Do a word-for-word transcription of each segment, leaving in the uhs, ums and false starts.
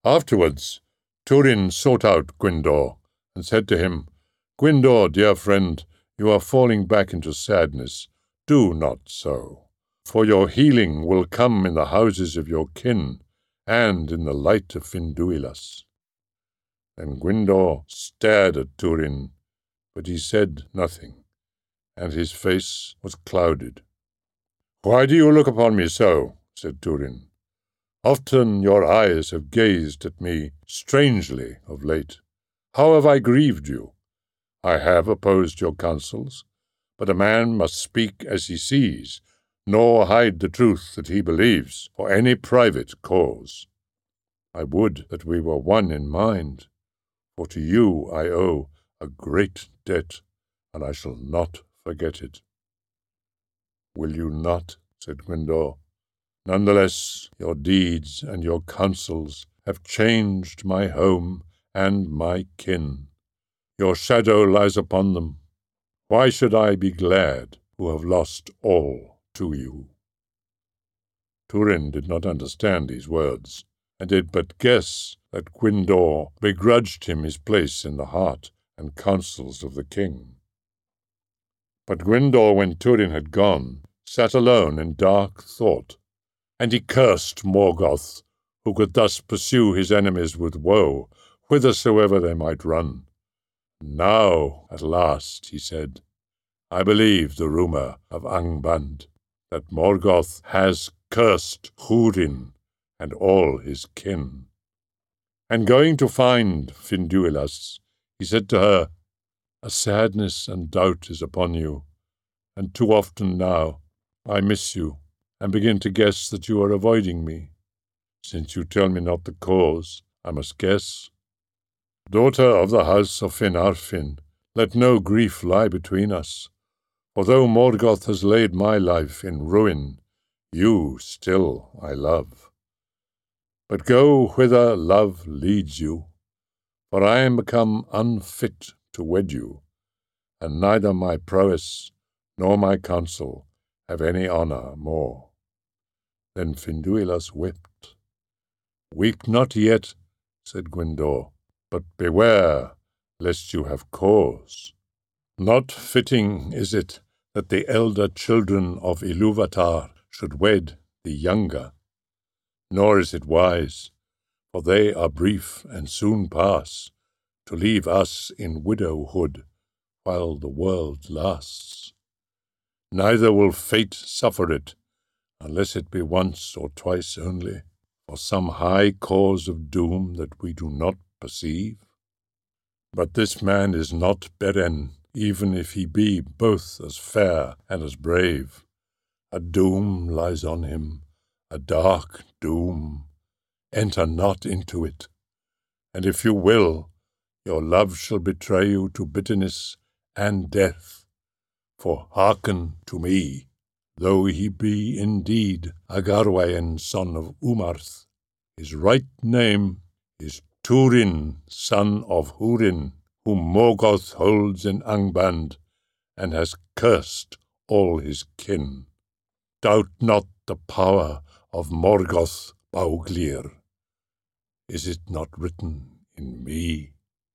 Afterwards, Turin sought out Gwyndor and said to him, Gwyndor, dear friend, you are falling back into sadness. Do not so, for your healing will come in the houses of your kin and in the light of Finduilas. Then Gwyndor stared at Turin, but he said nothing, and his face was clouded. Why do you look upon me so? Said Turin. Often your eyes have gazed at me strangely of late. How have I grieved you? I have opposed your counsels, but a man must speak as he sees, nor hide the truth that he believes for any private cause. I would that we were one in mind, for to you I owe a great debt, and I shall not forget it. Will you not? Said Gwyndor. Nonetheless, your deeds and your counsels have changed my home and my kin. Your shadow lies upon them. Why should I be glad who have lost all to you? Turin did not understand these words, and did but guess that Gwyndor begrudged him his place in the heart and counsels of the king. But Gwyndor, when Turin had gone, sat alone in dark thought, and he cursed Morgoth, who could thus pursue his enemies with woe, whithersoever they might run. Now, at last, he said, I believe the rumour of Angband, that Morgoth has cursed Húrin and all his kin. And going to find Finduilas, he said to her, A sadness and doubt is upon you, and too often now I miss you, and begin to guess that you are avoiding me. Since you tell me not the cause, I must guess. Daughter of the house of Finarfin, let no grief lie between us, for though Morgoth has laid my life in ruin, you still I love. But go whither love leads you, for I am become unfit to wed you, and neither my prowess nor my counsel have any honour more. Then Finduilas wept. Weep not yet, said Gwyndor, but beware lest you have cause. Not fitting is it that the elder children of Ilúvatar should wed the younger, nor is it wise, for they are brief and soon pass, to leave us in widowhood while the world lasts. Neither will fate suffer it, unless it be once or twice only, for some high cause of doom that we do not perceive. But this man is not Beren, even if he be both as fair and as brave. A doom lies on him, a dark doom. Enter not into it, and if you will, your love shall betray you to bitterness and death. For hearken to me, though he be indeed Agarwain, son of Umarth, his right name is Turin, son of Húrin, whom Morgoth holds in Angband, and has cursed all his kin. Doubt not the power of Morgoth Bauglir. Is it not written in me?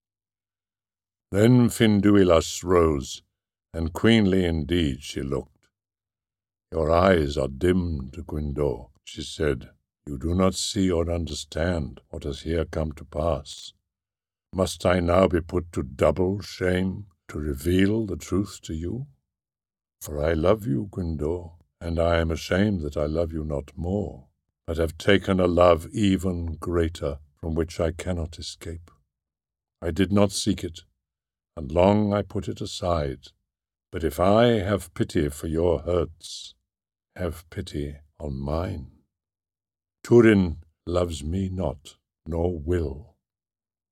Then Finduilas rose, and queenly indeed she looked. Your eyes are dimmed, Gwyndor, she said. You do not see or understand what has here come to pass. Must I now be put to double shame to reveal the truth to you? For I love you, Gwyndor, and I am ashamed that I love you not more, but have taken a love even greater, from which I cannot escape. I did not seek it, and long I put it aside. But if I have pity for your hurts, have pity on mine. Turin loves me not, nor will.